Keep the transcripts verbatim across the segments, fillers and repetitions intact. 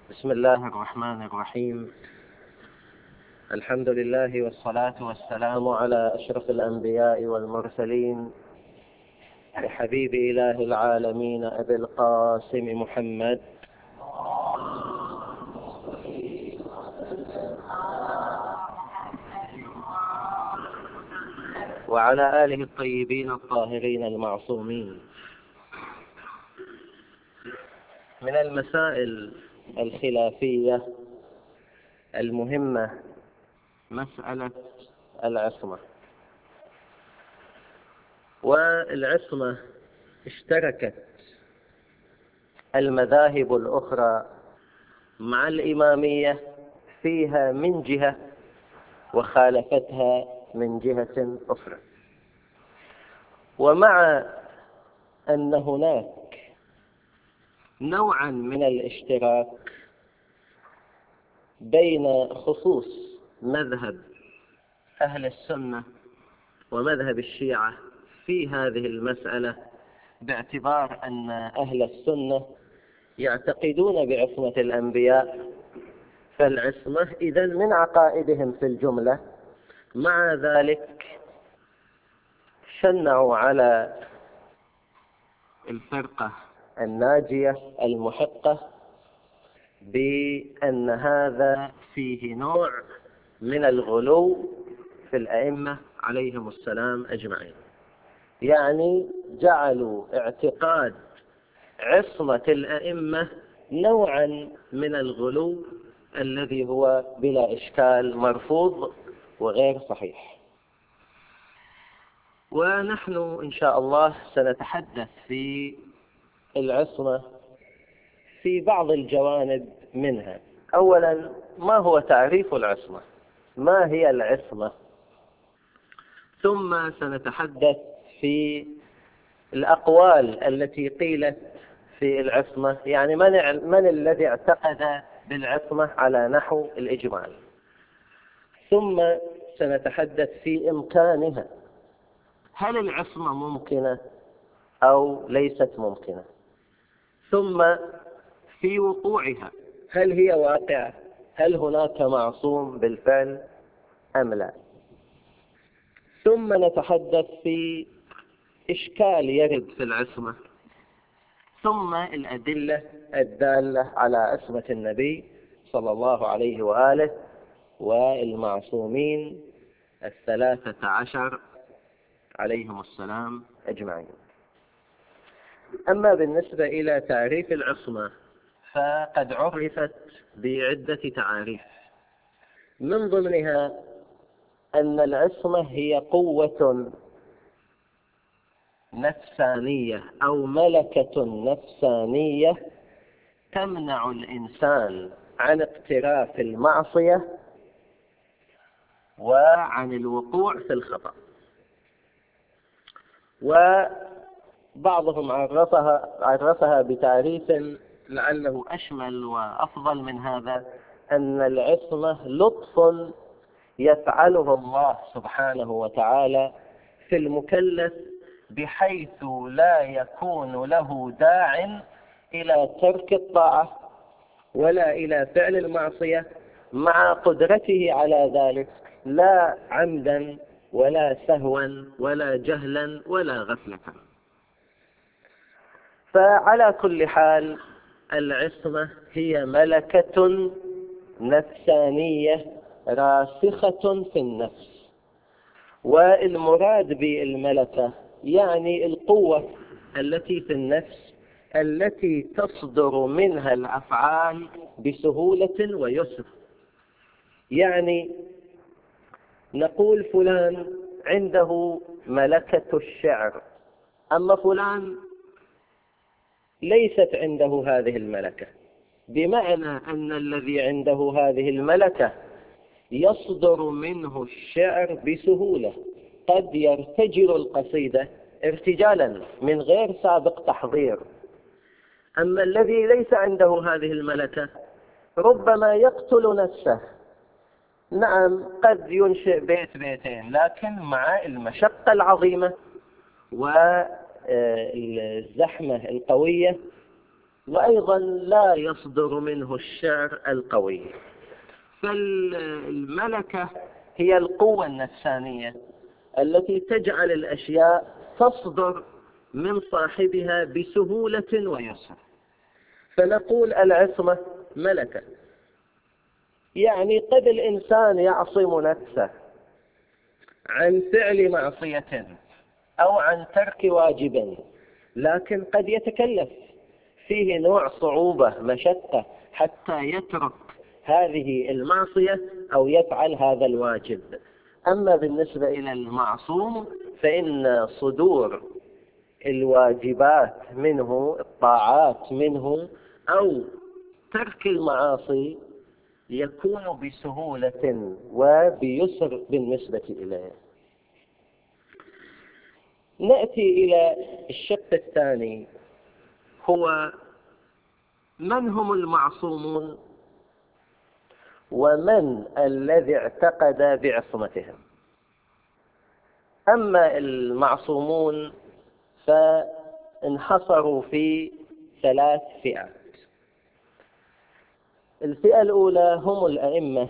بسم الله الرحمن الرحيم. الحمد لله والصلاة والسلام على أشرف الأنبياء والمرسلين وحبيب إله العالمين أبي القاسم محمد وعلى آله الطيبين الطاهرين المعصومين. من المسائل الخلافية المهمة مسألة العصمة، والعصمة اشتركت المذاهب الأخرى مع الإمامية فيها من جهة وخالفتها من جهة أخرى. ومع أن هناك نوعا من الاشتراك بين خصوص مذهب أهل السنة ومذهب الشيعة في هذه المسألة، باعتبار أن أهل السنة يعتقدون بعصمة الأنبياء، فالعصمة إذن من عقائدهم في الجملة. مع ذلك شنعوا على الفرقة الناجية المحقة بأن هذا فيه نوع من الغلو في الأئمة عليهم السلام أجمعين، يعني جعلوا اعتقاد عصمة الأئمة نوعا من الغلو الذي هو بلا إشكال مرفوض وغير صحيح. ونحن إن شاء الله سنتحدث في العصمة في بعض الجوانب منها. أولا، ما هو تعريف العصمة؟ ما هي العصمة؟ ثم سنتحدث في الأقوال التي قيلت في العصمة، يعني من, من الذي اعتقد بالعصمة على نحو الإجمال. ثم سنتحدث في إمكانها، هل العصمة ممكنة أو ليست ممكنة؟ ثم في وقوعها، هل هي واقعة؟ هل هناك معصوم بالفعل أم لا؟ ثم نتحدث في إشكال يرد في العصمة، ثم الأدلة الدالة على عصمة النبي صلى الله عليه وآله والمعصومين الثلاثة عشر عليهم السلام أجمعين. أما بالنسبة إلى تعريف العصمة فقد عرفت بعدة تعاريف، من ضمنها أن العصمة هي قوة نفسانية أو ملكة نفسانية تمنع الإنسان عن اقتراف المعصية وعن الوقوع في الخطأ. وبعضهم عرفها, عرفها بتعريف لعله أشمل وأفضل من هذا، أن العصمة لطف يفعله الله سبحانه وتعالى في المكلف، بحيث لا يكون له داع إلى ترك الطاعة ولا إلى فعل المعصية، مع قدرته على ذلك، لا عمدا ولا سهوا ولا جهلا ولا غفلة. فعلى كل حال العصمة هي ملكة نفسانية راسخة في النفس. والمراد بالملكة يعني القوة التي في النفس التي تصدر منها الأفعال بسهولة ويسر. يعني نقول فلان عنده ملكة الشعر، أما فلان ليست عنده هذه الملكة، بمعنى أن الذي عنده هذه الملكة يصدر منه الشعر بسهولة، قد يرتجل القصيدة ارتجالا من غير سابق تحضير. أما الذي ليس عنده هذه الملكة ربما يقتل نفسه، نعم قد ينشئ بيت بيتين، لكن مع المشقة العظيمة والزحمة القوية وأيضا لا يصدر منه الشعر القوي. فالملكة هي القوة النفسانية التي تجعل الأشياء تصدر من صاحبها بسهولة ويسر. فنقول العصمة ملكة، يعني قد الإنسان يعصم نفسه عن فعل معصية أو عن ترك واجب، لكن قد يتكلف فيه نوع صعوبة مشقة حتى يترك هذه المعصية أو يفعل هذا الواجب. أما بالنسبة إلى المعصوم فإن صدور الواجبات منه، الطاعات منه، أو ترك المعاصي يكون بسهولة وبيسر بالنسبة إليه. نأتي إلى الشق الثاني، هو من هم المعصومون ومن الذي اعتقد بعصمتهم. أما المعصومون فانحصروا في ثلاث فئات. الفئة الأولى هم الأئمة.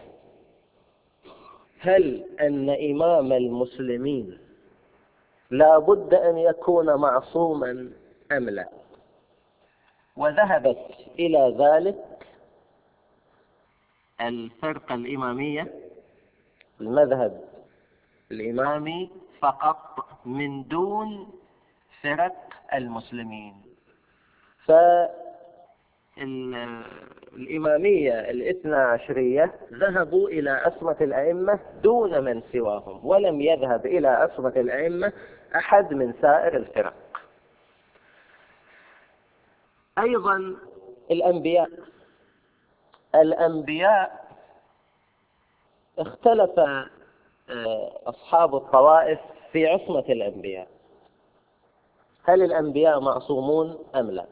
هل أن إمام المسلمين لا بد أن يكون معصوما أم لا؟ وذهبت إلى ذلك الفرقة الإمامية، المذهب الإمامي فقط من دون فرق المسلمين. فالإمامية الاثنى عشرية ذهبوا إلى عصمة الأئمة دون من سواهم، ولم يذهب إلى عصمة الأئمة أحد من سائر الفرق. أيضا الأنبياء الأنبياء اختلف أصحاب الطوائف في عصمة الأنبياء، هل الأنبياء معصومون أم لا؟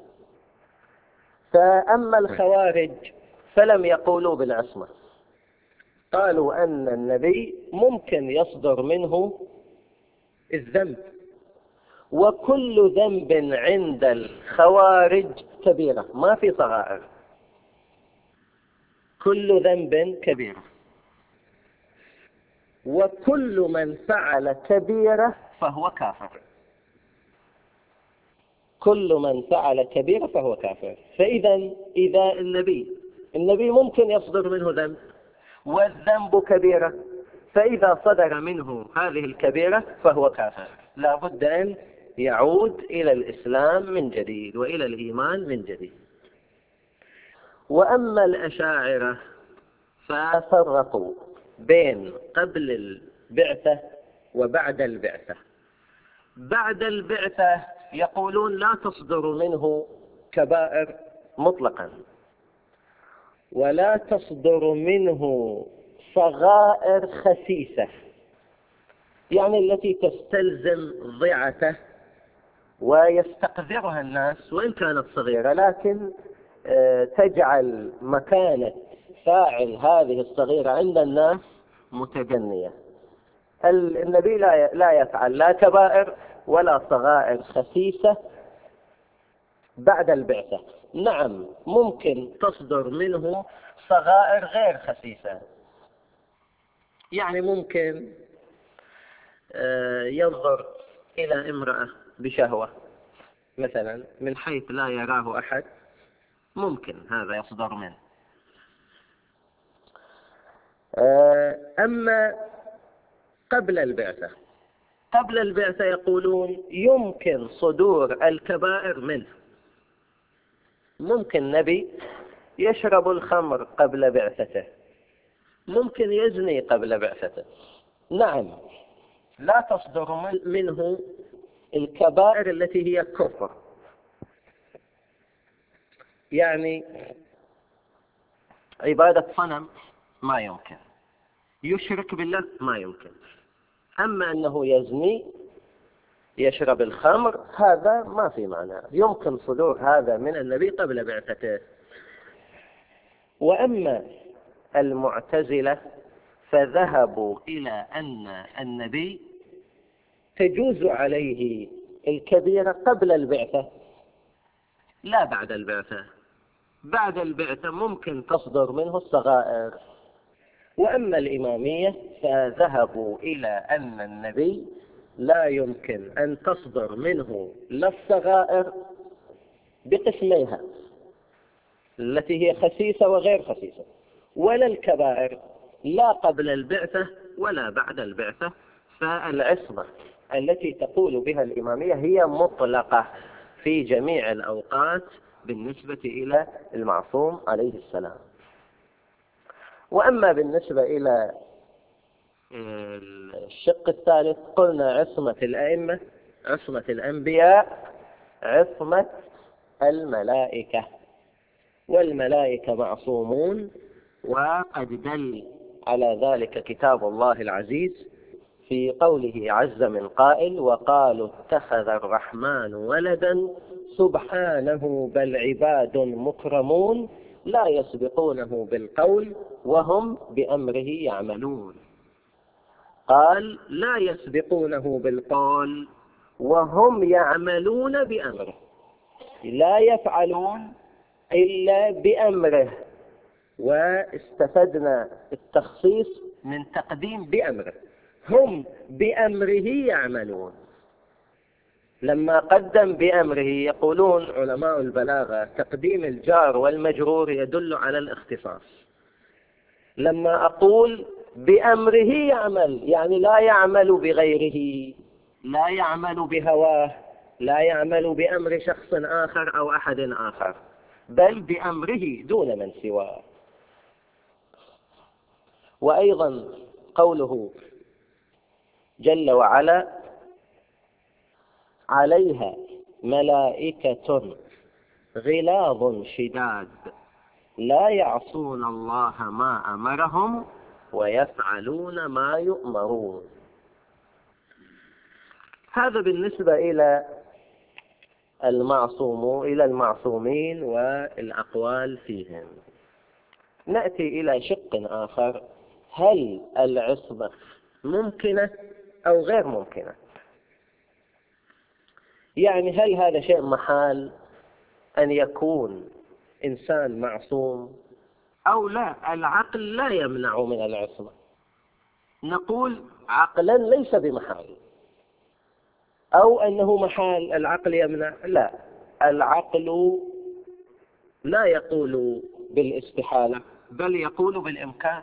فأما الخوارج فلم يقولوا بالعصمة، قالوا أن النبي ممكن يصدر منه الذنب، وكل ذنب عند الخوارج كبيرة، ما في صغائر، كل ذنب كبيرة، وكل من فعل كبيرة فهو كافر، كل من فعل كبيرة فهو كافر. فإذا إذا النبي النبي ممكن يصدر منه ذنب والذنب كبيرة، فإذا صدر منه هذه الكبيرة فهو كافر، لا بد أن يعود إلى الإسلام من جديد وإلى الإيمان من جديد. وأما الأشاعرة ففرقوا بين قبل البعثة وبعد البعثة. بعد البعثة يقولون لا تصدر منه كبائر مطلقا، ولا تصدر منه صغائر خسيسة، يعني التي تستلزم ضعته ويستقذرها الناس وإن كانت صغيرة، لكن تجعل مكانة فاعل هذه الصغيرة عند الناس متجنية. النبي لا يفعل لا كبائر ولا صغائر خسيسة بعد البعثة. نعم ممكن تصدر منه صغائر غير خسيسة، يعني ممكن ينظر إلى امرأة بشهوة مثلا من حيث لا يراه أحد، ممكن هذا يصدر منه. أما قبل البعثة قبل البعثة يقولون يمكن صدور الكبائر منه. ممكن نبي يشرب الخمر قبل بعثته، ممكن يزني قبل بعثته، نعم لا تصدر منه الكبائر التي هي كفر، يعني عبادة صنم ما يمكن، يشرك بالله ما يمكن. أما أنه يزني يشرب الخمر هذا ما في معنى، يمكن صدور هذا من النبي قبل بعثته. وأما المعتزلة فذهبوا إلى أن النبي تجوز عليه الكبيرة قبل البعثة، لا بعد البعثة. بعد البعثة ممكن تصدر منه الصغائر. وأما الإمامية فذهبوا إلى أن النبي لا يمكن أن تصدر منه لا الصغائر بقسميها التي هي خسيسة وغير خسيسة، ولا الكبائر، لا قبل البعثة ولا بعد البعثة. فالعصمة التي تقول بها الإمامية هي مطلقة في جميع الأوقات بالنسبة إلى المعصوم عليه السلام. وأما بالنسبة إلى الشق الثالث قلنا عصمة الأئمة، عصمة الأنبياء، عصمة الملائكة. والملائكة معصومون، وقد دل على ذلك كتاب الله العزيز في قوله عز من قائل: وقالوا اتخذ الرحمن ولدا سبحانه بل عباد مكرمون لا يسبقونه بالقول وهم بأمره يعملون. قال لا يسبقونه بالقول وهم يعملون بأمره، لا يفعلون إلا بأمره. واستفدنا التخصيص من تقديم بأمره، هم بأمره يعملون. لما قدم بأمره يقولون علماء البلاغة تقديم الجار والمجرور يدل على الاختصاص. لما أقول بأمره يعمل يعني لا يعمل بغيره، لا يعمل بهواه، لا يعمل بأمر شخص آخر أو أحد آخر، بل بأمره دون من سواه. وأيضا قوله جل وعلا: عليها ملائكة غلاظ شداد لا يعصون الله ما أمرهم ويفعلون ما يؤمرون. هذا بالنسبة إلى المعصوم إلى المعصومين والأقوال فيهم. نأتي إلى شق آخر: هل العصمة ممكنة أو غير ممكنة؟ يعني هل هذا شيء محال أن يكون إنسان معصوم أو لا؟ العقل لا يمنع من العصمة. نقول عقلا ليس بمحال، أو أنه محال العقل يمنع. لا، العقل لا يقول بالاستحالة بل يقول بالإمكان.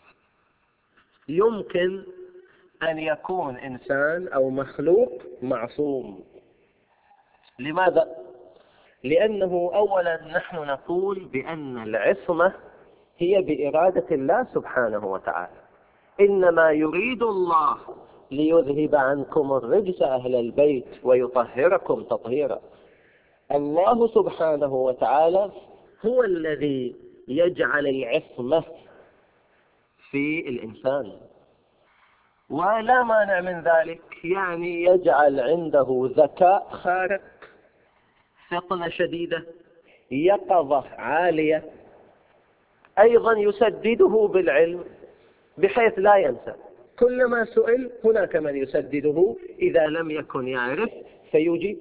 يمكن أن يكون إنسان أو مخلوق معصوم. لماذا؟ لأنه أولا نحن نقول بأن العصمة هي بإرادة الله سبحانه وتعالى. إنما يريد الله ليذهب عنكم الرجس أهل البيت ويطهركم تطهيرا. الله سبحانه وتعالى هو الذي يجعل العصمة في الإنسان، ولا مانع من ذلك. يعني يجعل عنده ذكاء خارق، فطنة شديدة، يقظة عالية، أيضا يسدده بالعلم بحيث لا ينسى. كلما سئل هناك من يسدده، إذا لم يكن يعرف فيجيب.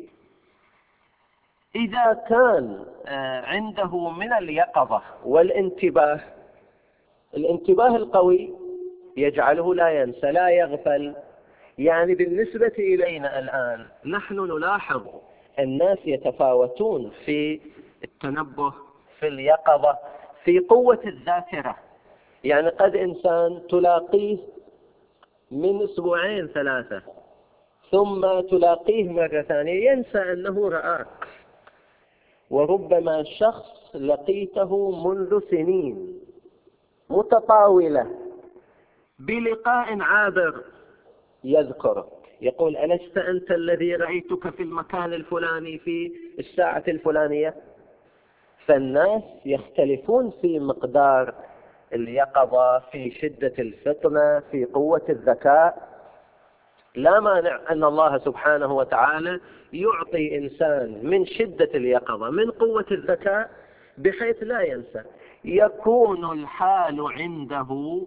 إذا كان عنده من اليقظة والانتباه، الانتباه القوي يجعله لا ينسى لا يغفل. يعني بالنسبة إلينا الآن نحن نلاحظ الناس يتفاوتون في التنبه، في اليقظة، في قوة الذاكرة. يعني قد إنسان تلاقيه من أسبوعين ثلاثة ثم تلاقيه مرة ثانية ينسى أنه رآك. وربما شخص لقيته منذ سنين متطاولة بلقاء عابر يذكرك، يقول: ألست أنت الذي رأيتك في المكان الفلاني في الساعة الفلانية؟ فالناس يختلفون في مقدار اليقظة، في شدة الفطنة، في قوة الذكاء. لا مانع أن الله سبحانه وتعالى يعطي إنسان من شدة اليقظة، من قوة الذكاء، بحيث لا ينسى. يكون الحال عنده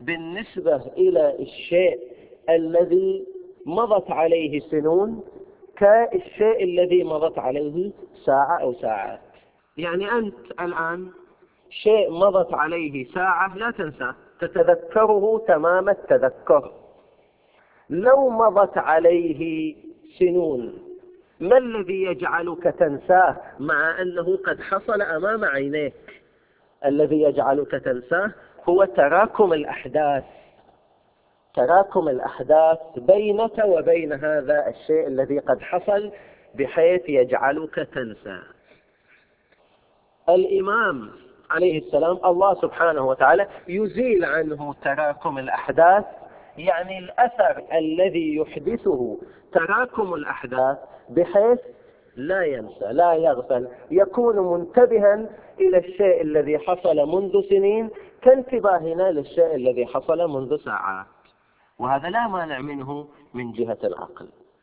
بالنسبة إلى الشيء الذي مضت عليه سنون كالشيء الذي مضت عليه ساعة أو ساعات. يعني أنت الآن شيء مضت عليه ساعة لا تنساه، تتذكره تمام التذكر. لو مضت عليه سنون ما الذي يجعلك تنساه مع أنه قد حصل أمام عينيك؟ الذي يجعلك تنساه هو تراكم الأحداث، تراكم الأحداث بينك وبين هذا الشيء الذي قد حصل بحيث يجعلك تنسى. الإمام عليه السلام الله سبحانه وتعالى يزيل عنه تراكم الأحداث، يعني الأثر الذي يحدثه تراكم الأحداث، بحيث لا ينسى لا يغفل، يكون منتبها إلى الشيء الذي حصل منذ سنين كانتباهنا للشيء الذي حصل منذ ساعات. وهذا لا مانع منه من جهة العقل.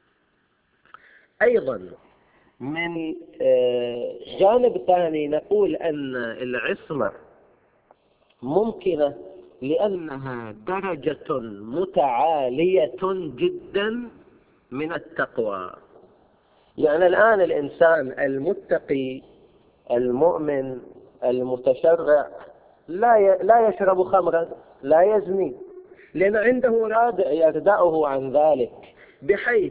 أيضا من جانب ثاني نقول أن العصمة ممكنة لأنها درجة متعالية جدا من التقوى. يعني الآن الإنسان المتقي المؤمن المتشرع لا لا يشرب خمرا، لا يزني، لأن عنده رادع يردعه عن ذلك، بحيث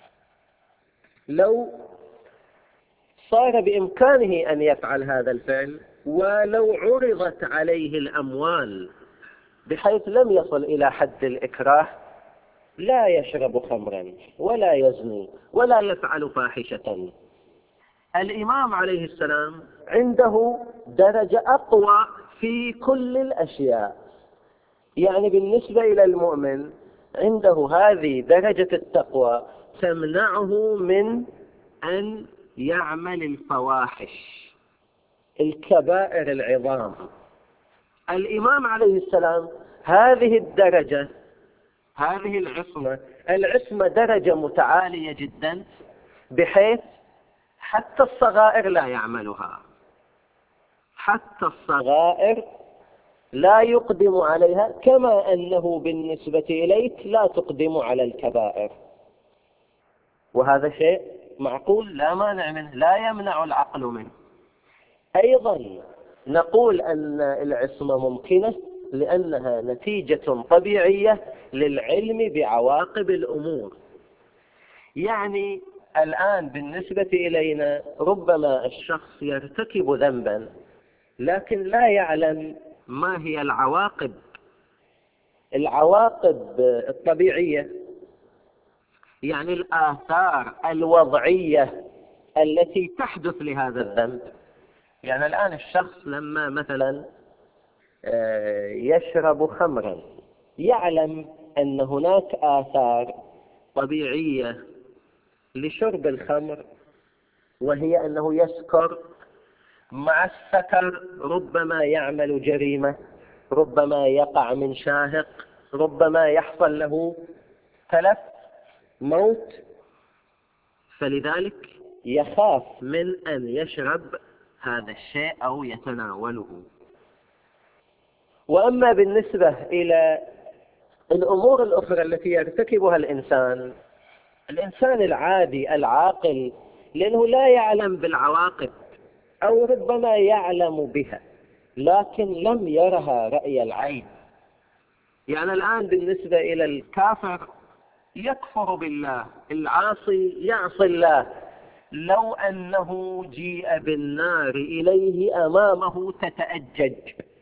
لو صار بإمكانه أن يفعل هذا الفعل ولو عرضت عليه الأموال بحيث لم يصل إلى حد الإكراه لا يشرب خمرا ولا يزني ولا يفعل فاحشة. الإمام عليه السلام عنده درجة أقوى في كل الأشياء. يعني بالنسبة إلى المؤمن عنده هذه درجة التقوى تمنعه من أن يعمل الفواحش الكبائر العظام. الإمام عليه السلام هذه الدرجة، هذه العصمة، العصمة درجة متعالية جدا بحيث حتى الصغائر لا يعملها، حتى الصغائر لا يقدم عليها، كما أنه بالنسبة إليك لا تقدم على الكبائر. وهذا شيء معقول لا مانع منه، لا يمنع العقل منه. أيضا نقول أن العصمة ممكنة لأنها نتيجة طبيعية للعلم بعواقب الأمور. يعني الآن بالنسبة إلينا ربما الشخص يرتكب ذنبا لكن لا يعلم ما هي العواقب، العواقب الطبيعية، يعني الآثار الوضعية التي تحدث لهذا الذنب. يعني الآن الشخص لما مثلا يشرب خمرا يعلم أن هناك آثار طبيعية لشرب الخمر، وهي أنه يسكر، مع السكر ربما يعمل جريمة، ربما يقع من شاهق، ربما يحصل له تلف موت، فلذلك يخاف من أن يشرب هذا الشيء أو يتناوله. وأما بالنسبة إلى الأمور الأخرى التي يرتكبها الإنسان، الإنسان العادي العاقل لأنه لا يعلم بالعواقب أو ربما يعلم بها لكن لم يرها رأي العين. يعني الآن بالنسبة إلى الكافر يكفر بالله، العاصي يعصي الله، لو أنه جيء بالنار إليه أمامه تتأجج،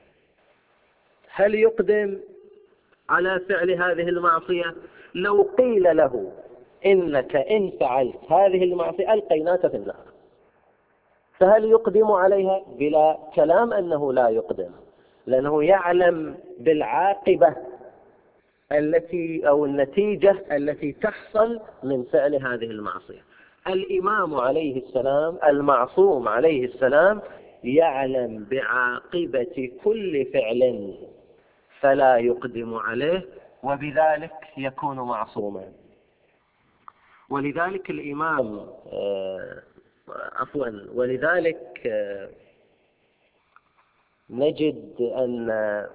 هل يقدم على فعل هذه المعصية؟ لو قيل له إنك إن فعلت هذه المعصية ألقيناك في النار، فهل يقدم عليها؟ بلا كلام أنه لا يقدم، لأنه يعلم بالعاقبة التي أو النتيجة التي تحصل من فعل هذه المعصية. الإمام عليه السلام المعصوم عليه السلام يعلم بعاقبة كل فعل فلا يقدم عليه، وبذلك يكون معصوما. ولذلك الإمام آه عفوا ولذلك آه نجد أن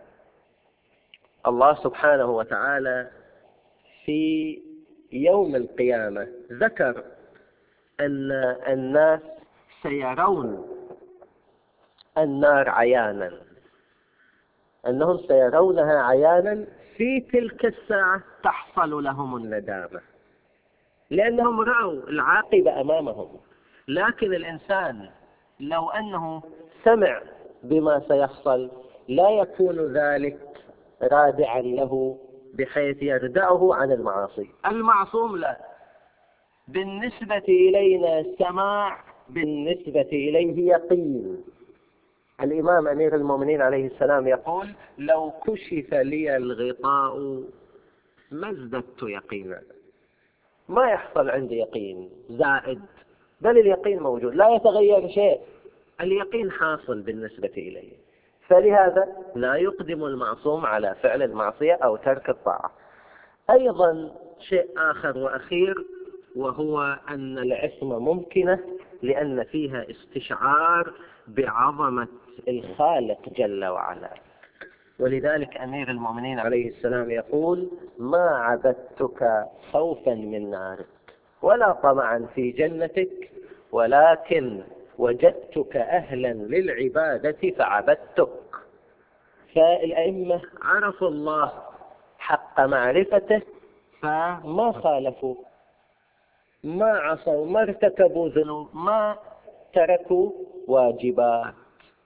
الله سبحانه وتعالى في يوم القيامة ذكر أن الناس سيرون النار عيانا، أنهم سيرونها عيانا في تلك الساعة تحصل لهم الندامة، لأنهم رأوا العاقبة أمامهم. لكن الإنسان لو أنه سمع بما سيحصل لا يكون ذلك رادعا له بحيث يردعه عن المعاصي. المعصوم لا، بالنسبة إلينا سماع، بالنسبة إليه يقين. الإمام أمير المؤمنين عليه السلام يقول: لو كشف لي الغطاء ما ازددت يقينا. ما يحصل عندي يقين زائد، بل اليقين موجود لا يتغير شيء، اليقين حاصل بالنسبة إليه. فلهذا لا يقدم المعصوم على فعل المعصية أو ترك الطاعة. أيضا شيء آخر وأخير، وهو أن العصمة ممكنة لأن فيها استشعار بعظمة الخالق جل وعلا. ولذلك أمير المؤمنين عليه السلام يقول: ما عبدتك خوفا من نارك ولا طمعا في جنتك، ولكن وجدتك أهلا للعبادة فعبدتك. فالأئمة عرفوا الله حق معرفته فما خالفوا، ما عصوا، ما ارتكبوا ذنوب، ما تركوا واجبات.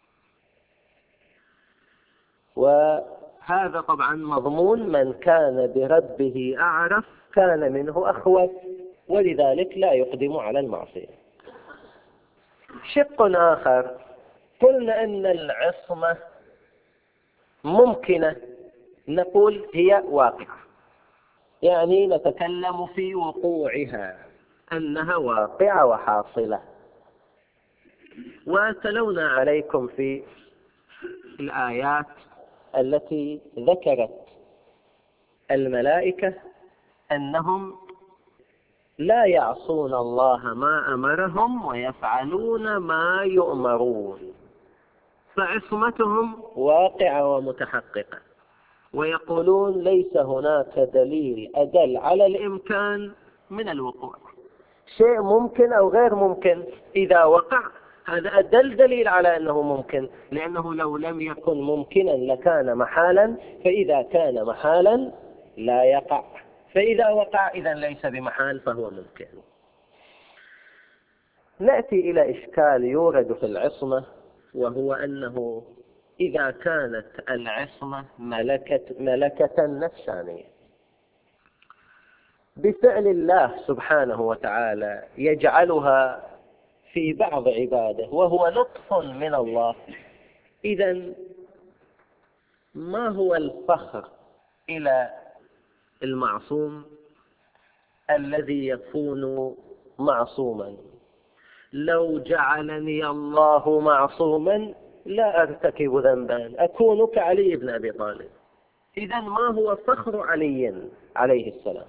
وهذا طبعا مضمون: من كان بربه أعرف كان منه أخوف، ولذلك لا يقدم على المعصية. شق آخر، قلنا أن العصمة ممكنة، نقول هي واقعة، يعني نتكلم في وقوعها أنها واقعة وحاصلة. وتلونا عليكم في الآيات التي ذكرت الملائكة أنهم لا يعصون الله ما أمرهم ويفعلون ما يؤمرون، فعصمتهم واقعة ومتحققة. ويقولون: ليس هناك دليل أدل على الإمكان من الوقوع. شيء ممكن أو غير ممكن إذا وقع هذا أدل دليل على أنه ممكن، لأنه لو لم يكن ممكنا لكان محالا، فإذا كان محالا لا يقع، فإذا وقع إذن ليس بمحال فهو ممكن. نأتي إلى إشكال يورد في العصمة، وهو أنه إذا كانت العصمة ملكة, ملكة نفسانية بفعل الله سبحانه وتعالى يجعلها في بعض عباده وهو لطف من الله، إذن ما هو الفخر إلى المعصوم الذي يكون معصوما؟ لو جعلني الله معصوما لا أرتكب ذنبا، أكون كعلي بن أبي طالب. إذن ما هو فخر علي عليه السلام؟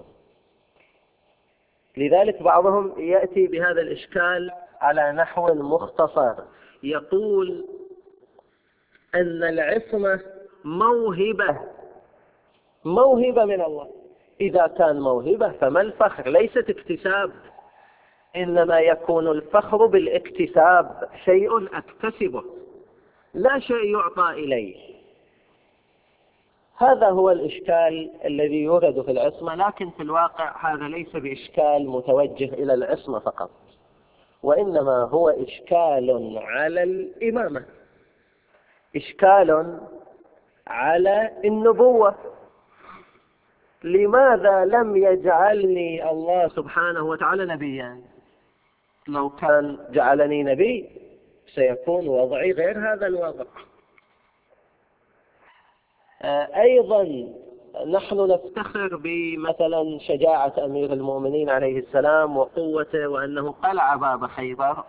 لذلك بعضهم يأتي بهذا الإشكال على نحو مختصر، يقول أن العصمة موهبة موهبة من الله. إذا كان موهبة فما الفخر؟ ليست اكتساب، إنما يكون الفخر بالاكتساب، شيء أكتسبه لا شيء يعطى إليه. هذا هو الإشكال الذي يورد في العصمة، لكن في الواقع هذا ليس بإشكال متوجه إلى العصمة فقط، وإنما هو إشكال على الإمامة، إشكال على النبوة. لماذا لم يجعلني الله سبحانه وتعالى نبيا؟ لو كان جعلني نبي سيكون وضعي غير هذا الوضع. أيضا نحن نفتخر بمثلا شجاعة أمير المؤمنين عليه السلام وقوته، وأنه قلع باب خيبر،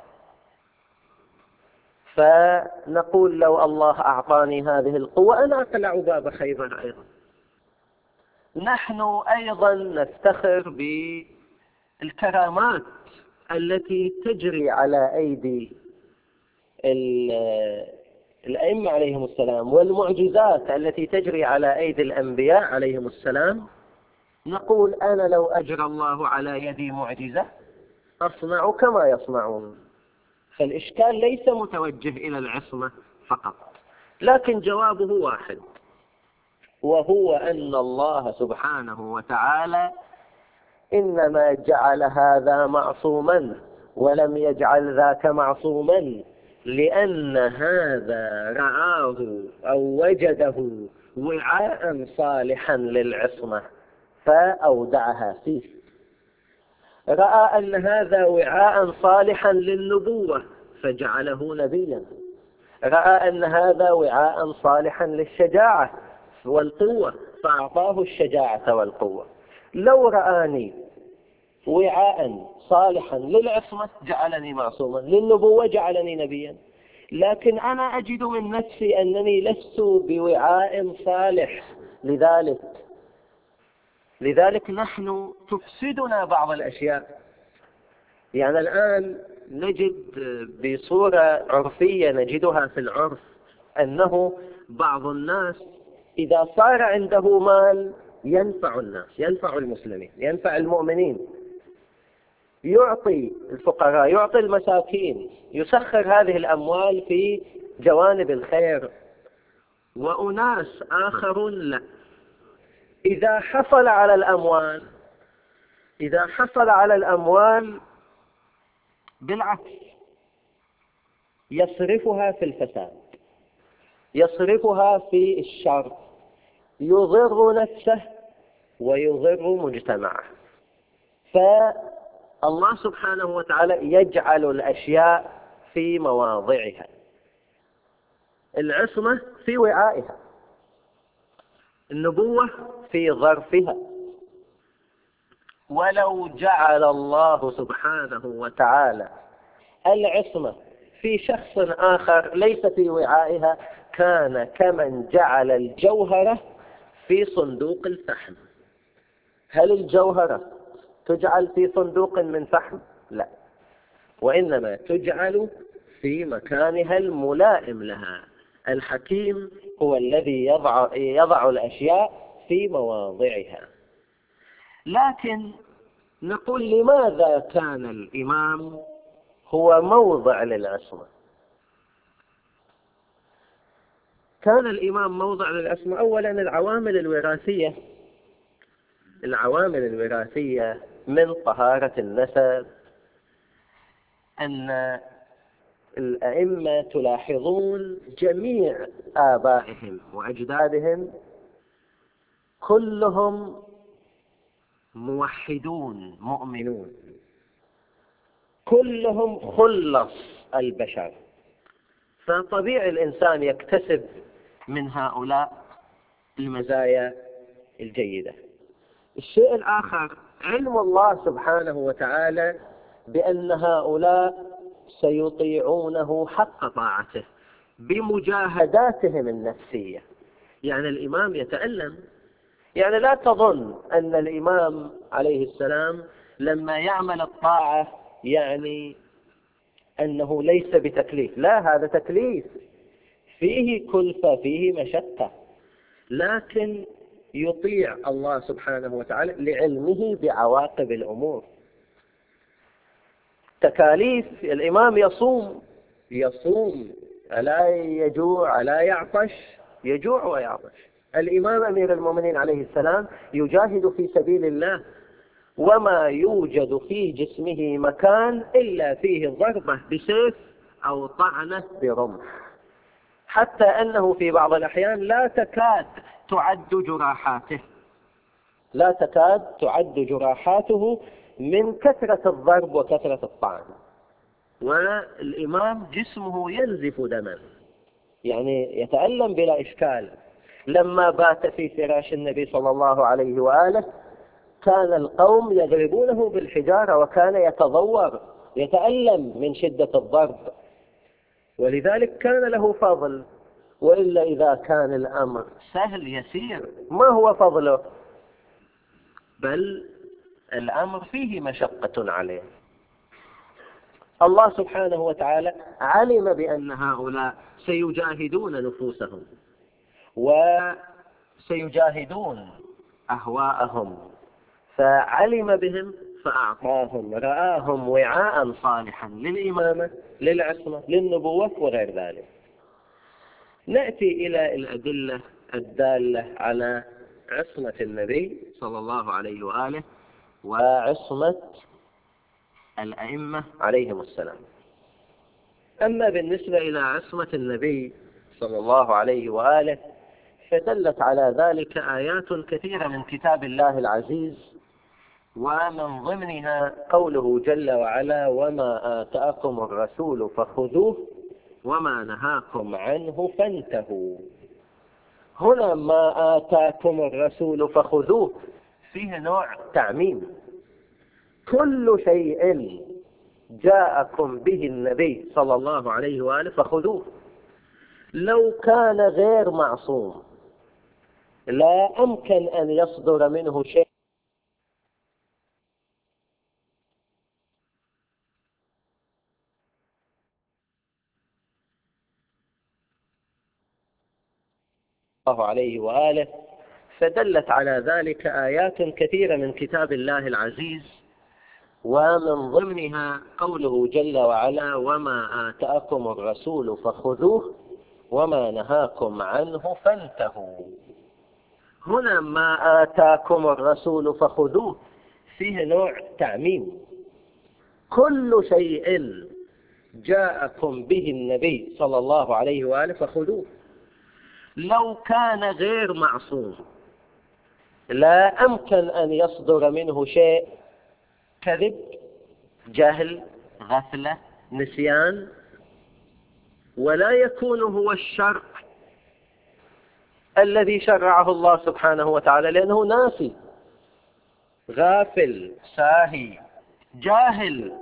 فنقول لو الله أعطاني هذه القوة أنا أقلع باب خيبر أيضا. نحن أيضا نفتخر بالكرامات التي تجري على أيدي الأئمة عليهم السلام، والمعجزات التي تجري على أيدي الأنبياء عليهم السلام. نقول أنا لو أجرى الله على يدي معجزة أصنع كما يصنعون. فالإشكال ليس متوجه إلى العصمة فقط، لكن جوابه واحد، وهو أن الله سبحانه وتعالى إنما جعل هذا معصوما ولم يجعل ذاك معصوما، لأن هذا رآه أو وجده وعاء صالحا للعصمة فأودعها فيه، رأى أن هذا وعاء صالحا للنبوة فجعله نبيا، رأى أن هذا وعاء صالحا للشجاعة والقوة فأعطاه الشجاعة والقوة. لو رآني وعاء صالحا للعصمة جعلني معصوما، للنبوة جعلني نبيا، لكن أنا أجد من نفسي أنني لست بوعاء صالح، لذلك لذلك نحن تفسدنا بعض الأشياء. يعني الآن نجد بصورة عرفية نجدها في العرف أنه بعض الناس إذا صار عنده مال ينفع الناس، ينفع المسلمين، ينفع المؤمنين، يعطي الفقراء، يعطي المساكين، يسخر هذه الأموال في جوانب الخير. وأناس آخرون لا، إذا حصل على الأموال إذا حصل على الأموال بالعكس يصرفها في الفساد، يصرفها في الشر، يضر نفسه ويضر مجتمعه. فالله سبحانه وتعالى يجعل الأشياء في مواضعها، العصمة في وعائها، النبوة في ظرفها. ولو جعل الله سبحانه وتعالى العصمة في شخص آخر ليس في وعائها كان كمن جعل الجوهرة في صندوق الفحم. هل الجوهرة تجعل في صندوق من فحم؟ لا، وإنما تجعل في مكانها الملائم لها. الحكيم هو الذي يضع, يضع الأشياء في مواضعها. لكن نقول لماذا كان الإمام هو موضع للعصمة؟ كان الإمام موضع للعصمة أولا العوامل الوراثية، العوامل الوراثية من طهارة النسب، أن الأئمة تلاحظون جميع آبائهم وأجدادهم كلهم موحدون مؤمنون، كلهم خلص البشر، فطبيعي الإنسان يكتسب من هؤلاء المزايا الجيدة. الشيء الآخر علم الله سبحانه وتعالى بأن هؤلاء سيطيعونه حق طاعته بمجاهداتهم النفسية. يعني الإمام يتألم، يعني لا تظن أن الإمام عليه السلام لما يعمل الطاعة يعني أنه ليس بتكليف، لا، هذا تكليف فيه كلفة، فيه مشقة، لكن يطيع الله سبحانه وتعالى لعلمه بعواقب الأمور. تكاليف الإمام يصوم يصوم ألا يجوع ألا يعطش، يجوع ويعطش. الإمام أمير المؤمنين عليه السلام يجاهد في سبيل الله وما يوجد في جسمه مكان إلا فيه ضربة بسيف أو طعنة برمح، حتى أنه في بعض الأحيان لا تكاد تعد جراحاته لا تكاد تعد جراحاته من كثرة الضرب وكثرة الطعن. والإمام جسمه ينزف دما، يعني يتألم بلا إشكال. لما بات في فراش النبي صلى الله عليه وآله كان القوم يضربونه بالحجارة وكان يتضور يتألم من شدة الضرب، ولذلك كان له فضل. وإلا إذا كان الأمر سهل يسير ما هو فضله؟ بل الأمر فيه مشقة عليه. الله سبحانه وتعالى علم بأن هؤلاء سيجاهدون نفوسهم وسيجاهدون أهواءهم، فعلم بهم فأعطاهم رآهم وعاء صالحا للإمامة للعصمة للنبوة وغير ذلك. نأتي إلى الأدلة الدالة على عصمة النبي صلى الله عليه وآله وعصمة الأئمة عليهم السلام. أما بالنسبة إلى عصمة النبي صلى الله عليه وآله فدلت على ذلك آيات كثيرة من كتاب الله العزيز، ومن ضمنها قوله جل وعلا: وما آتاكم الرسول فخذوه وما نهاكم عنه فانتهوا. هنا ما آتاكم الرسول فخذوه فيه نوع تعميم، كل شيء جاءكم به النبي صلى الله عليه وآله فخذوه. لو كان غير معصوم لا أمكن أن يصدر منه شيء الله عليه وآله. فدلت على ذلك آيات كثيرة من كتاب الله العزيز، ومن ضمنها قوله جل وعلا: وما آتاكم الرسول فخذوه وما نهاكم عنه فانتهوا. هنا ما آتاكم الرسول فخذوه فيه نوع تعميم، كل شيء جاءكم به النبي صلى الله عليه وآله فخذوه. لو كان غير معصوم لا أمكن أن يصدر منه شيء كذب، جهل، غفلة، نسيان، ولا يكون هو الشرع الذي شرعه الله سبحانه وتعالى، لأنه ناسي، غافل، ساهي، جاهل.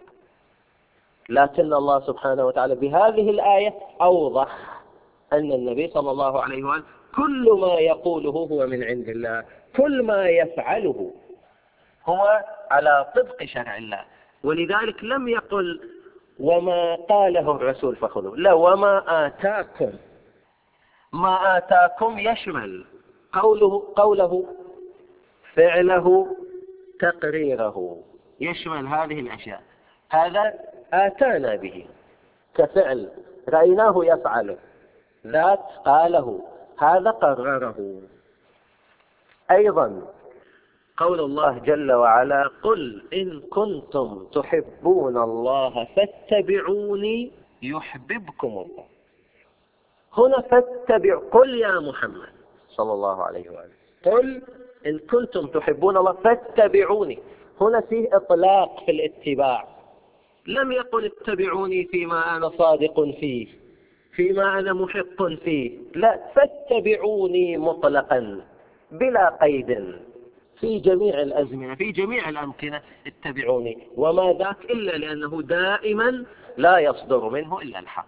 لكن الله سبحانه وتعالى بهذه الآية أوضح أن النبي صلى الله عليه وآله كل ما يقوله هو من عند الله، كل ما يفعله هو على طبق شرع الله. ولذلك لم يقل وما قاله الرسول فخذوه، لا، وما آتاكم. ما آتاكم يشمل قوله قوله فعله تقريره، يشمل هذه الأشياء. هذا آتانا به كفعل رأيناه يفعله، ذات قاله، هذا قرره. أيضا قول الله جل وعلا: قل إن كنتم تحبون الله فاتبعوني يحببكم الله. هنا فاتبع، قل يا محمد صلى الله عليه وآله، قل إن كنتم تحبون الله فاتبعوني. هنا فيه إطلاق في الاتباع، لم يقل اتبعوني فيما أنا صادق فيه، فيما أنا محق فيه، لا، فاتبعوني مطلقا بلا قيد في جميع الأزمنة في جميع الأمكنة، اتبعوني. وما ذاك إلا لأنه دائما لا يصدر منه إلا الحق.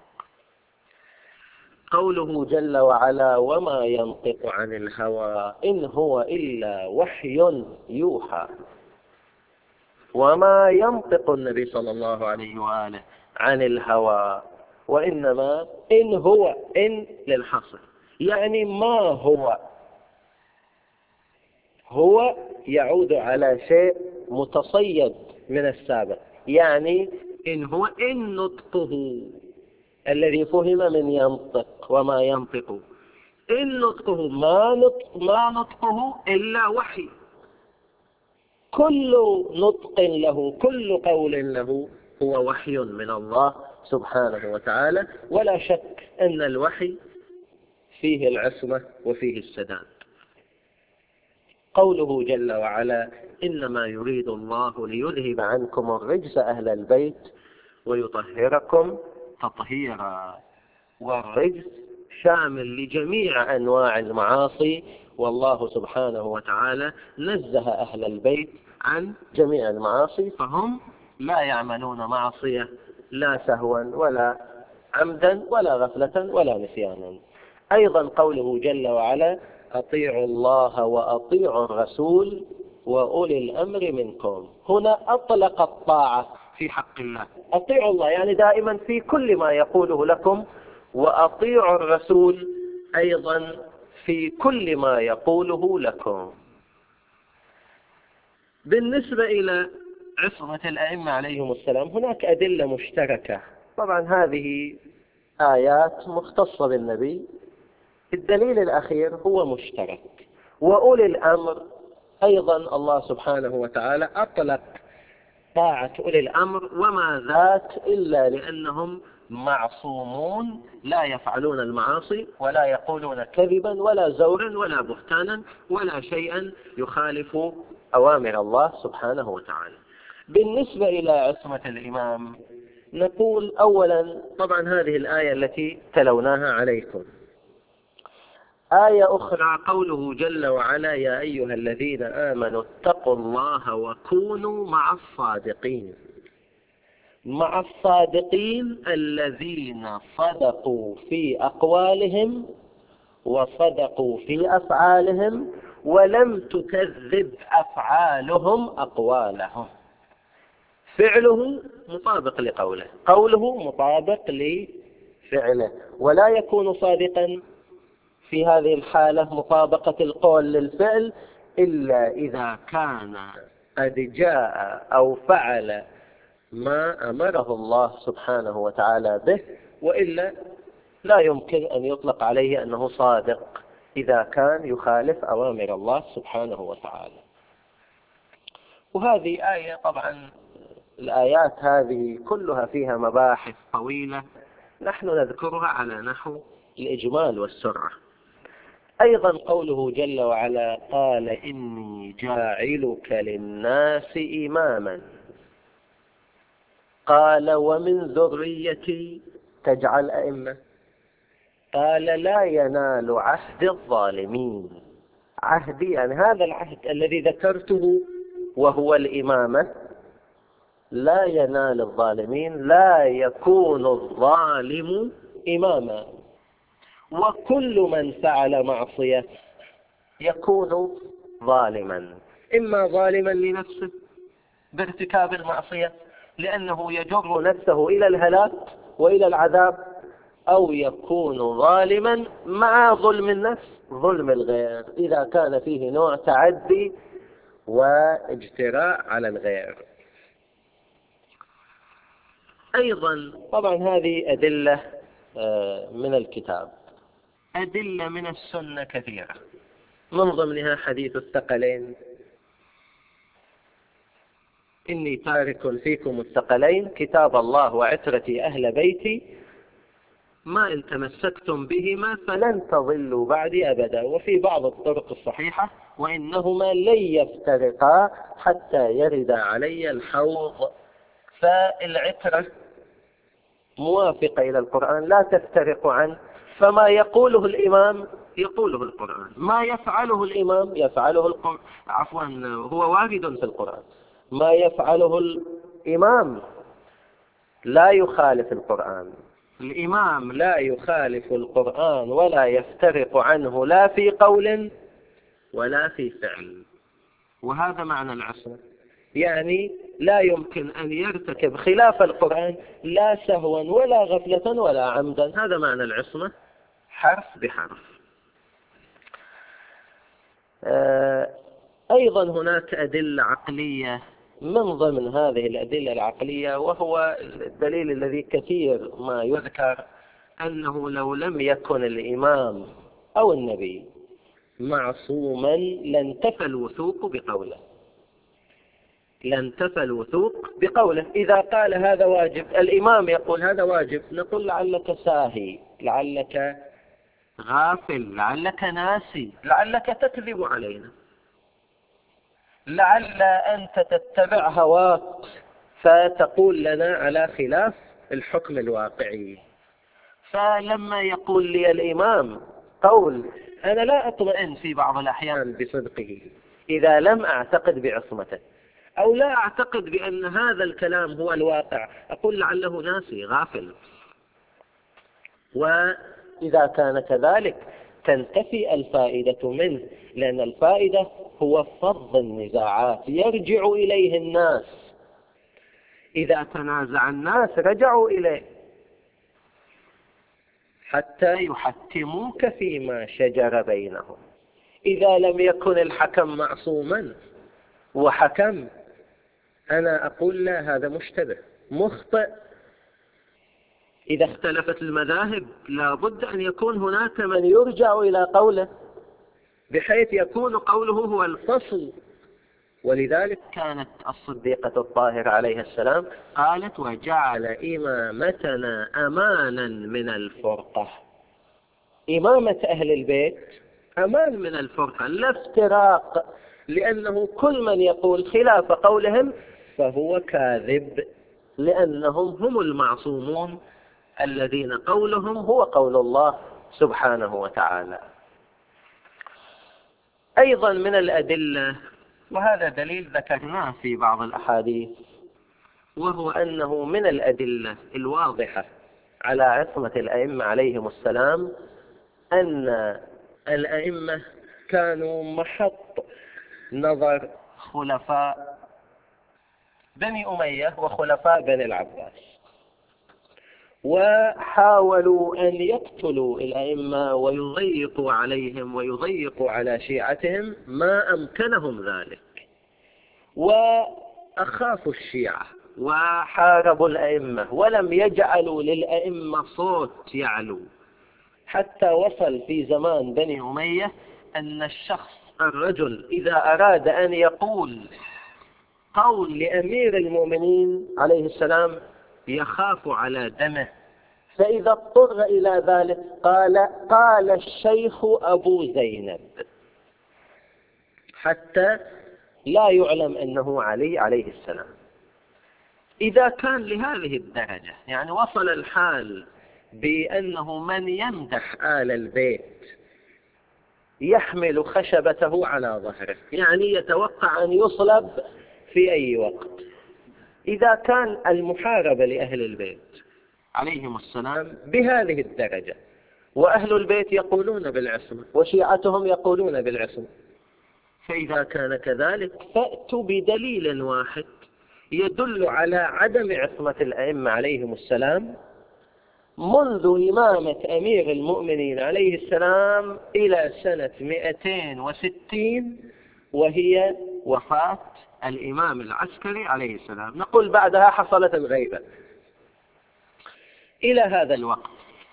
قوله جل وعلا: وما ينطق عن الهوى إن هو إلا وحي يوحى. وما ينطق النبي صلى الله عليه وآله عن الهوى، وإنما إن هو، إن للحصر، يعني ما هو. هو يعود على شيء متصيد من السابق، يعني إن هو إن نطقه الذي فهم من ينطق، وما ينطق، إن نطقه ما نطق ما نطقه إلا وحي. كل نطق له، كل قول له هو وحي من الله سبحانه وتعالى، ولا شك أن الوحي فيه العصمة وفيه السداد. قوله جل وعلا: إنما يريد الله ليذهب عنكم الرجس أهل البيت ويطهركم تطهيرا. والرجس شامل لجميع أنواع المعاصي، والله سبحانه وتعالى نزه أهل البيت عن جميع المعاصي، فهم لا يعملون معصية لا سهوا ولا عمدا ولا غفلة ولا نسيانا. أيضا قوله جل وعلا: أطيعوا الله وأطيعوا الرسول وأولي الأمر منكم. هنا أطلق الطاعة في حق الله، أطيعوا الله يعني دائما في كل ما يقوله لكم، وأطيعوا الرسول أيضا في كل ما يقوله لكم. بالنسبة إلى عصمة الأئمة عليهم السلام هناك أدلة مشتركة. طبعا هذه آيات مختصة بالنبي، الدليل الأخير هو مشترك. وأولي الأمر أيضا الله سبحانه وتعالى أطلق طاعة أولي الأمر وما ذاك إلا لأنهم معصومون، لا يفعلون المعاصي ولا يقولون كذبا ولا زورا ولا بهتانا ولا شيئا يخالف أوامر الله سبحانه وتعالى. بالنسبة إلى عصمة الإمام نقول أولا طبعا هذه الآية التي تلوناها عليكم. آية أخرى قوله جل وعلا يا أيها الذين آمنوا اتقوا الله وكونوا مع الصادقين. مع الصادقين الذين صدقوا في أقوالهم وصدقوا في أفعالهم ولم تكذب أفعالهم أقوالهم. فعله مطابق لقوله، قوله مطابق لفعله، ولا يكون صادقا في هذه الحالة مطابقة القول للفعل إلا إذا كان قد جاء أو فعل ما أمره الله سبحانه وتعالى به، وإلا لا يمكن أن يطلق عليه أنه صادق إذا كان يخالف أوامر الله سبحانه وتعالى. وهذه آية طبعا الآيات هذه كلها فيها مباحث طويلة نحن نذكرها على نحو الإجمال والسرعة. أيضا قوله جل وعلا قال إني جاعلك للناس إماما، قال ومن ذريتي تجعل أئمة، قال لا ينال عهد الظالمين. عهدي يعني هذا العهد الذي ذكرته وهو الإمامة لا ينال الظالمين، لا يكون الظالم إماما. وكل من فعل معصية يكون ظالما، إما ظالما لنفسه بارتكاب المعصية لأنه يجر نفسه إلى الهلاك وإلى العذاب، أو يكون ظالما مع ظلم النفس، ظلم الغير إذا كان فيه نوع تعدي واجتراء على الغير. أيضا طبعا هذه أدلة من الكتاب، أدلة من السنة كثيرة، من ضمنها حديث الثقلين إني تارك فيكم الثقلين كتاب الله وعترتي أهل بيتي ما إن تمسكتم بهما فلن تضلوا بعدي أبدا. وفي بعض الطرق الصحيحة وإنهما لن يفترقا حتى يرد علي الحوض. فالعترة موافقة إلى القرآن لا تفترق عنه، فما يقوله الإمام يقوله القرآن، ما يفعله الإمام يفعله القرآن، عفوا هو وارد في القرآن، ما يفعله الإمام لا يخالف القرآن. الإمام لا يخالف القرآن ولا يفترق عنه لا في قول ولا في فعل، وهذا معنى العصمة. يعني لا يمكن أن يرتكب خلاف القرآن لا سهوا ولا غفلة ولا عمدا، هذا معنى العصمة حرف بحرف. أيضا هناك أدلة عقلية من ضمن هذه الأدلة العقلية، وهو الدليل الذي كثير ما يذكر أنه لو لم يكن الإمام أو النبي معصوما لانتفى الوثوق بقوله، لانتفى الوثوق بقوله. إذا قال هذا واجب، الإمام يقول هذا واجب، نقول لعلك ساهي، لعلك غافل، لعلك ناسي، لعلك تكذب علينا، لعل أنت تتبع هواك فتقول لنا على خلاف الحكم الواقعي. فلما يقول لي الإمام قول أنا لا أطمئن في بعض الأحيان بصدقه إذا لم أعتقد بعصمته، أو لا أعتقد بأن هذا الكلام هو الواقع، أقول لعله ناسي غافل. وإذا كان كذلك تنتفي الفائدة منه، لأن الفائدة هو فض النزاعات يرجع إليه الناس، إذا تنازع الناس رجعوا إليه حتى يحكموك فيما شجر بينهم. إذا لم يكن الحكم معصوما وحكم أنا أقول لا، هذا مشتبه مخطئ. إذا اختلفت المذاهب لا بد أن يكون هناك من يرجع إلى قوله بحيث يكون قوله هو الفصل. ولذلك كانت الصديقة الطاهرة عليها السلام قالت: وجعل إمامتنا أمانا من الفرقة. إمامة أهل البيت أمان من الفرقة، لا افتراق، لأنه كل من يقول خلاف قولهم فهو كاذب، لأنهم هم المعصومون الذين قولهم هو قول الله سبحانه وتعالى. أيضا من الأدلة، وهذا دليل ذكرناه في بعض الأحاديث، وهو أنه من الأدلة الواضحة على عصمة الأئمة عليهم السلام أن الأئمة كانوا محط نظر خلفاء بني أمية وخلفاء بني العباس، وحاولوا أن يقتلوا الأئمة ويضيقوا عليهم ويضيقوا على شيعتهم ما أمكنهم ذلك، وأخافوا الشيعة وحاربوا الأئمة ولم يجعلوا للأئمة صوت يعلو، حتى وصل في زمان بني أمية أن الشخص الرجل إذا أراد أن يقول قول لأمير المؤمنين عليه السلام يخاف على دمه، فإذا اضطر إلى ذلك قال: قال الشيخ أبو زينب، حتى لا يعلم أنه علي عليه السلام. إذا كان لهذه الدرجة، يعني وصل الحال بأنه من يمدح آل البيت يحمل خشبته على ظهره، يعني يتوقع أن يصلب في أي وقت. إذا كان المحاربة لأهل البيت عليهم السلام بهذه الدرجة، وأهل البيت يقولون بالعصمة وشيعتهم يقولون بالعصمة، فإذا كان كذلك فأتوا بدليل واحد يدل على عدم عصمة الأئمة عليهم السلام منذ إمامة أمير المؤمنين عليه السلام إلى سنة مئتين وستين، وهي وفاة الإمام العسكري عليه السلام. نقول بعدها حصلت الغيبة إلى هذا الوقت،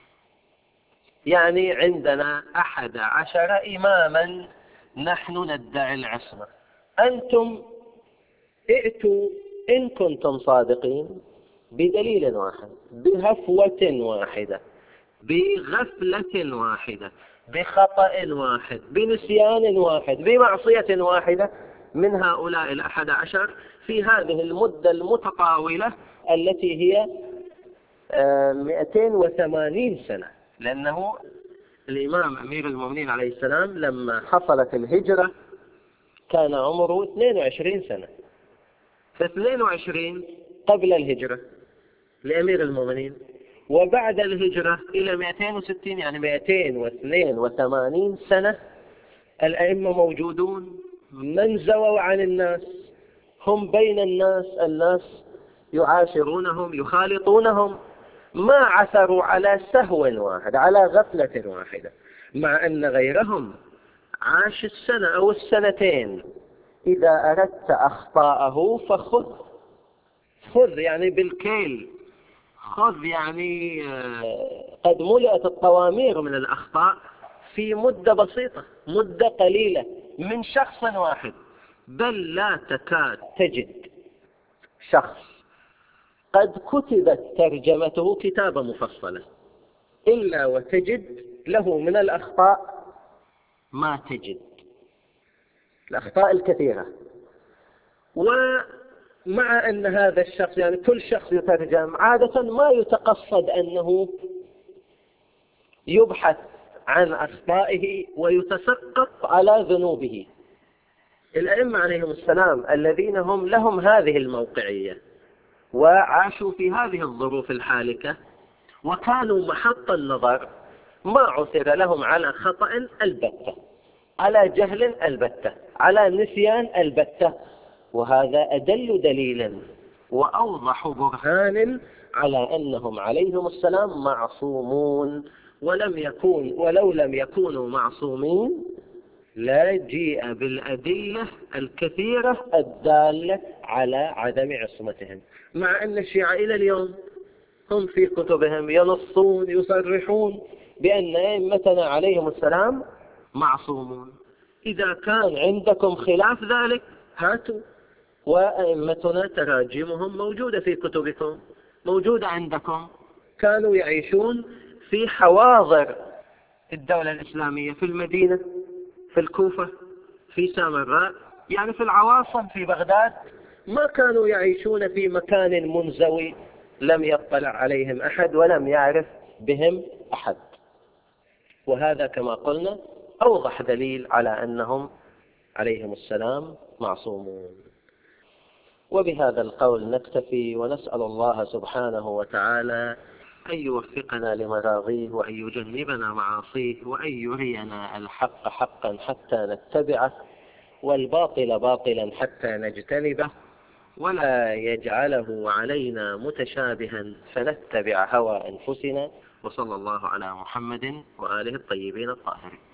يعني عندنا أحد عشر إماما نحن ندعي العصمة. أنتم ائتوا إن كنتم صادقين بدليل واحد، بهفوة واحدة، بغفلة واحدة، بخطأ واحد، بنسيان واحد، بمعصية واحدة من هؤلاء الأحد عشر في هذه المدة المتطاولة التي هي مئتين وثمانين سنة. لأنه الإمام أمير المؤمنين عليه السلام لما حصلت الهجرة كان عمره اثنين وعشرين سنة، فاثنين وعشرين قبل الهجرة لأمير المؤمنين، وبعد الهجرة إلى مئتين وستين، يعني مئتين واثنين وثمانين سنة الأئمة موجودون، من زووا عن الناس، هم بين الناس، الناس يعاشرونهم يخالطونهم، ما عثروا على سهو واحد، على غفلة واحدة، مع أن غيرهم عاش السنة أو السنتين. إذا أردت أخطاءه فخذ، خذ يعني بالكيل، خذ يعني قد ملئت الطوامير من الأخطاء في مدة بسيطة، مدة قليلة من شخص واحد، بل لا تكاد تجد شخص قد كتبت ترجمته كتابة مفصلة إلا وتجد له من الأخطاء ما تجد، الأخطاء الكثيرة. ومع أن هذا الشخص، يعني كل شخص يترجم عادة ما يتقصد أنه يبحث عن أخطائه ويتسقط على ذنوبه. الأئمة عليهم السلام الذين هم لهم هذه الموقعية وعاشوا في هذه الظروف الحالكة وكانوا محط النظر، ما عثر لهم على خطأ البتة، على جهل البتة، على نسيان البتة، وهذا أدل دليلا وأوضح برهان على أنهم عليهم السلام معصومون. ولم يكون ولو لم يكونوا معصومين لا جيء بالأدلة الكثيرة الدالة على عدم عصمتهم، مع أن الشيعة إلى اليوم هم في كتبهم ينصون يصرحون بأن أئمتنا عليهم السلام معصومون. إذا كان عندكم خلاف ذلك هاتوا، وأئمتنا تراجمهم موجودة في كتبكم، موجودة عندكم، كانوا يعيشون في حواضر الدولة الإسلامية، في المدينة، في الكوفة، في سامراء، يعني في العواصم، في بغداد، ما كانوا يعيشون في مكان منزوي لم يطلع عليهم أحد ولم يعرف بهم أحد. وهذا كما قلنا أوضح دليل على أنهم عليهم السلام معصومون. وبهذا القول نكتفي، ونسأل الله سبحانه وتعالى أن يوفقنا لمراضيه، وأن يجنبنا معاصيه، وأن يرينا الحق حقا حتى نتبعه، والباطل باطلا حتى نجتنبه، ولا يجعله علينا متشابها فنتبع هوى أنفسنا. وصلى الله على محمد وآله الطيبين الطاهرين.